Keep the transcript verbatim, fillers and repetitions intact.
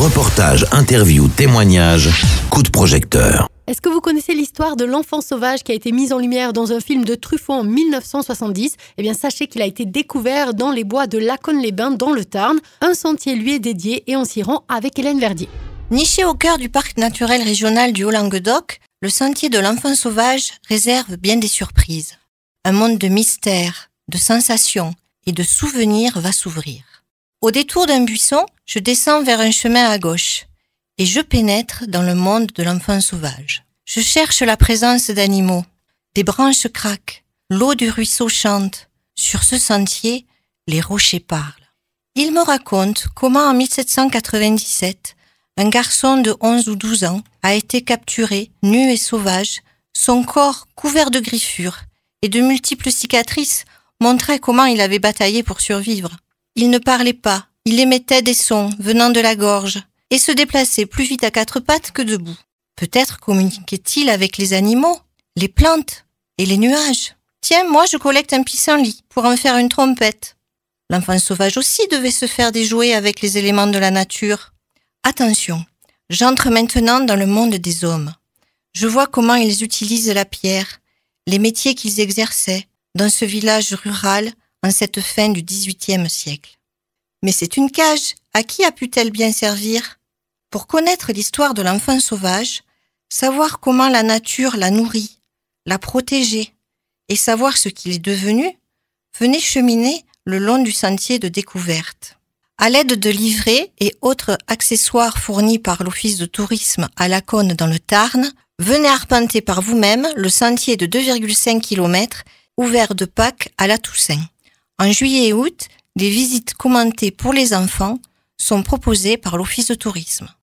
Reportages, interviews, témoignages, coup de projecteur. Est-ce que vous connaissez l'histoire de l'enfant sauvage qui a été mise en lumière dans un film de Truffaut en dix-neuf cent soixante-dix ? Eh bien, sachez qu'il a été découvert dans les bois de Laconne-les-Bains, dans le Tarn. Un sentier lui est dédié et on s'y rend avec Hélène Verdier. Niché au cœur du parc naturel régional du Haut-Languedoc, le sentier de l'enfant sauvage réserve bien des surprises. Un monde de mystères, de sensations et de souvenirs va s'ouvrir. Au détour d'un buisson, je descends vers un chemin à gauche et je pénètre dans le monde de l'enfant sauvage. Je cherche la présence d'animaux. Des branches craquent, l'eau du ruisseau chante. Sur ce sentier, les rochers parlent. Il me raconte comment en dix-sept cent quatre-vingt-dix-sept, un garçon de onze ou douze ans a été capturé, nu et sauvage, son corps couvert de griffures et de multiples cicatrices montraient comment il avait bataillé pour survivre. Il ne parlait pas, il émettait des sons venant de la gorge et se déplaçait plus vite à quatre pattes que debout. Peut-être communiquait-il avec les animaux, les plantes et les nuages. Tiens, moi je collecte un pissenlit pour en faire une trompette. L'enfant sauvage aussi devait se faire des jouets avec les éléments de la nature. Attention, j'entre maintenant dans le monde des hommes. Je vois comment ils utilisent la pierre, les métiers qu'ils exerçaient dans ce village rural en cette fin du dix-huitième siècle. Mais c'est une cage, à qui a pu-t-elle bien servir ? Pour connaître l'histoire de l'enfant sauvage, savoir comment la nature l'a nourri, l'a protégé, et savoir ce qu'il est devenu, venez cheminer le long du sentier de découverte. À l'aide de livrets et autres accessoires fournis par l'Office de tourisme à Laconne dans le Tarn, venez arpenter par vous-même le sentier de deux virgule cinq kilomètres ouvert de Pâques à la Toussaint. En juillet et août, des visites commentées pour les enfants sont proposées par l'Office de tourisme.